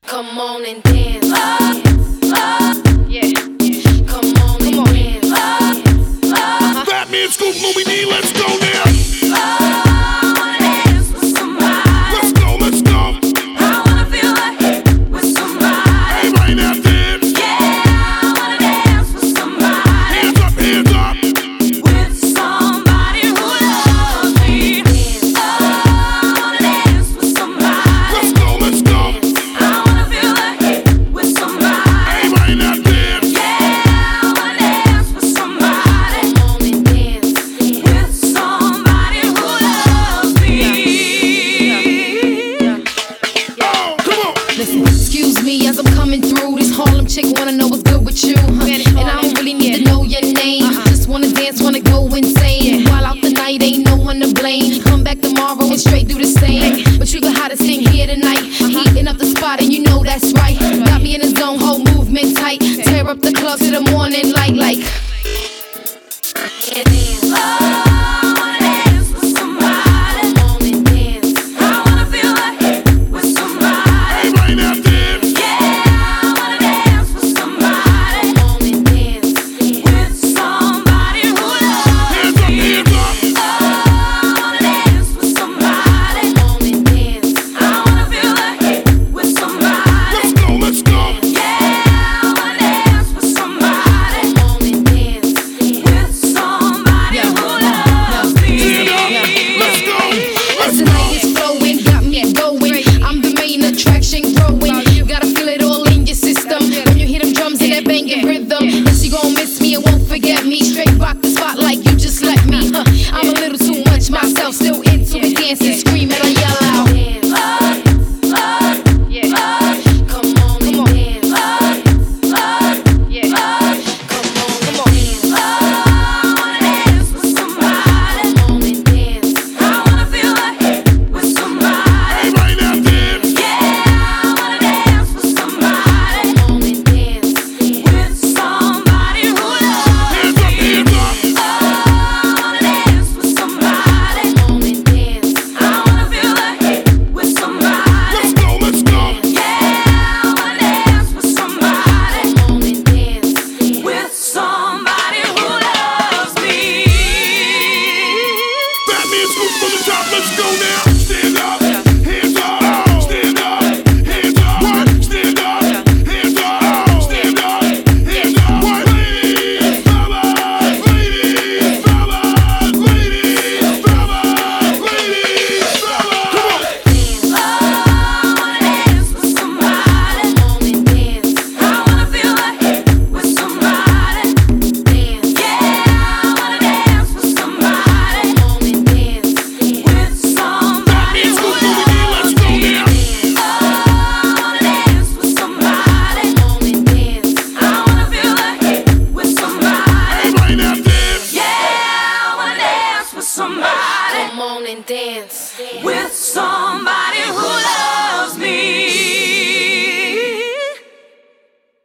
Come on and dance. Yeah. Come on and dance. Batman, Scoop, Movie D, let's go now. Excuse me as I'm coming through. This Harlem chick wanna know what's good with you, and I don't really need to know your name. Just wanna dance, wanna go insane. While out the night, ain't no one to blame. Come back tomorrow and straight do the same. But you the hottest thing here tonight. Heating up the spot and you know that's right. Got me in the zone, whole movement tight. Tear up the club to the morning light like. Still into it, dancing, screaming, I yell out. Yeah. Come on and dance. Yeah. Come on. I wanna dance with somebody. Come on and dance. I wanna feel like with somebody. Hey, right now, dance. Yeah. I wanna dance with somebody. Come on and dance with somebody who loves me. Hands up. Let's go now. Stand up, hands up, stand up, hands up, what? Stand up, hands up, stand up, hands up, what? Ladies, fellas, ladies, fellas, ladies, fellas, ladies, fellas. Come on. I wanna dance with somebody. Come on and dance. I wanna feel like with somebody. Dance. Yeah, I wanna dance with somebody. Come on and dance. Somebody, come on and dance with somebody who loves me.